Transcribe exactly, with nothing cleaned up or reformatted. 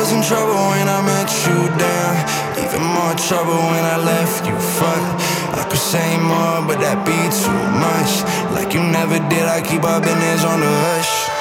was in trouble when I met you, damn. Even more trouble when I left you, fuck. I could say more, but that be too much. Like you never did, I keep our business on the hush.